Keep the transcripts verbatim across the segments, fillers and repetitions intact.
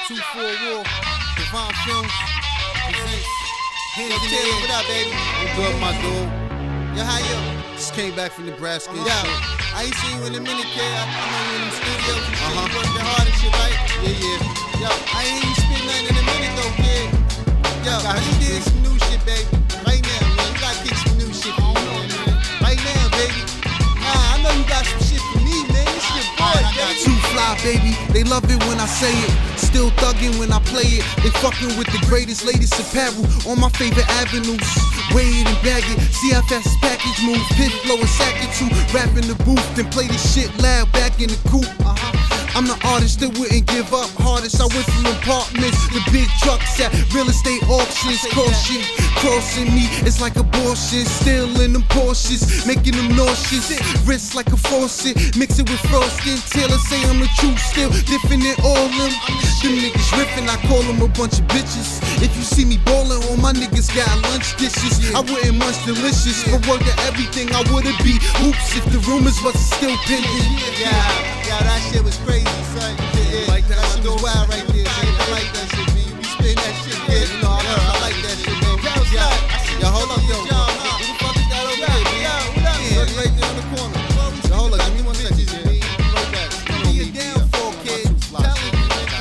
two four War, Divine Films, presents Hands in the Air. What up, baby? I'm good, my dude. Yo, how you? Just came back from Nebraska. Uh-huh. Yo, I ain't seen you in a minute, kid. I, I know you in them studios and shit. Uh-huh. You working hard and shit, right? Yeah, yeah. Yo, I ain't even spit nothing in a minute, though, kid. Yo, I you did some new shit, baby. Right now, man. You gotta kick some new shit for me, man. Right now, baby. Nah, I know you got some shit for me, man. This shit boy, baby. Too fly, baby. They love it when I say it. Still thuggin' when I play it. They fucking with the greatest, latest apparel on my favorite avenues. Weigh it and bag it. C F S package moves. Pit flow and sack it too. Rap in the booth and play this shit loud back in the coop. Uh-huh. I'm the artist that wouldn't give up. Hardest, I went from apartments to big trucks at real estate auctions. Caution, crossing me, it's like abortion. Still in them Porsches, making them nauseous. Wrist like a faucet, mix it with frosting. Taylor say I'm the truth, still different than all them. Them niggas riffing, I call them a bunch of bitches. If you see me ballin', all my niggas got lunch dishes. I wouldn't munch delicious, but work at everything I would've be hoops if the rumors was still pending. Yeah, yeah, that shit was crazy. Son. Yeah, like that, that shit was wild right there, man. I like that shit, man. You be spitting that shit, man. You know, I, I like that shit, man. Yo, yo, hold up, yo. Who the fuck is that over there, man? Yeah, what up, yeah, right there in the corner. Yo, hold up, give me one second, man. Right back. Be a damn four, kid. Tell me,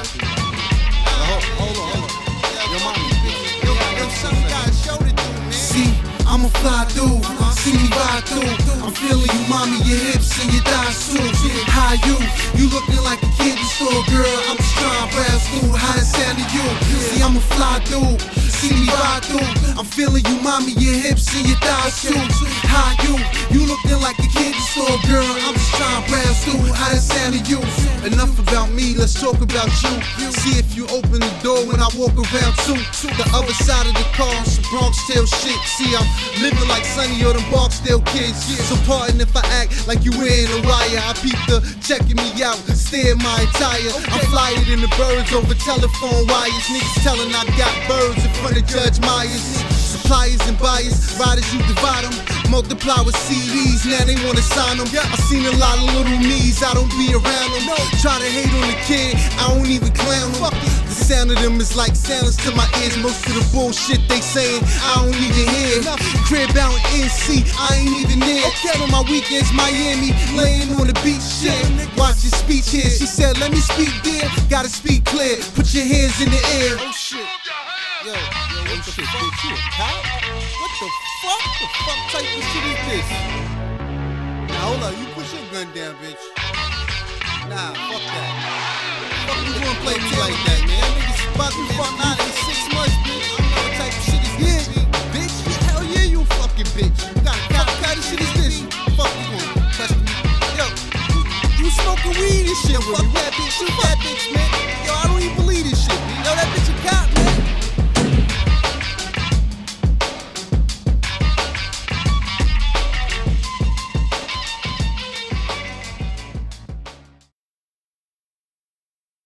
man. Hold on, hold on. Yo, mommy, yo, yo, something got a show to do, man. See, I'm a fly dude. See me ride through. I'm feeling you, mommy, your hips and your thighs too. How you? You looking like a candy store girl. I'm just trying to browse through how it sound to you. See, I'm a fly dude. See me ride through. I'm feeling you, mommy, your hips and your thighs too. How you? You looking like a candy store girl. I'm just trying to browse through how it sound to you. Enough about me, let's talk about you. See if you open the door when I walk around too. The other side of the car, some Bronx tail shit. See, I'm living like Sonny or them Barksdale kids. So pardon if I act like you wearing a wire. I peep the checking me out, stare at my attire. I'm flyer than the birds over telephone wires. Niggas telling I got birds in front of Judge Myers. Suppliers and buyers, riders you divide them. Multiply with C Ds, now they wanna sign them. I seen a lot of little me's, I don't be around them. Try to hate on the kid, I don't even clown them. The sound of them is like silence to my ears. Most of the bullshit they saying, I don't even hear. Crib out in N C, I ain't even there. For my weekends, Miami, laying on the beach shit. Watch your speech here, she said, let me speak dear. Gotta speak clear, put your hands in the air. Oh shit. Yo, yo, what the fuck? You a cop? What the fuck? The fuck type of shit is this? Now hold up, you put your gun down, bitch. Nah, fuck that. Fuck you gonna play me like that, man? Niggas about to fuck out in six months, bitch. I know what type of shit is this, bitch. Hell yeah, you fucking bitch. You got what kind of shit is this? Fuck you gonna question me? Yo, you, you smoking weed and shit with me? Fuck that bitch, shoot that bitch, man.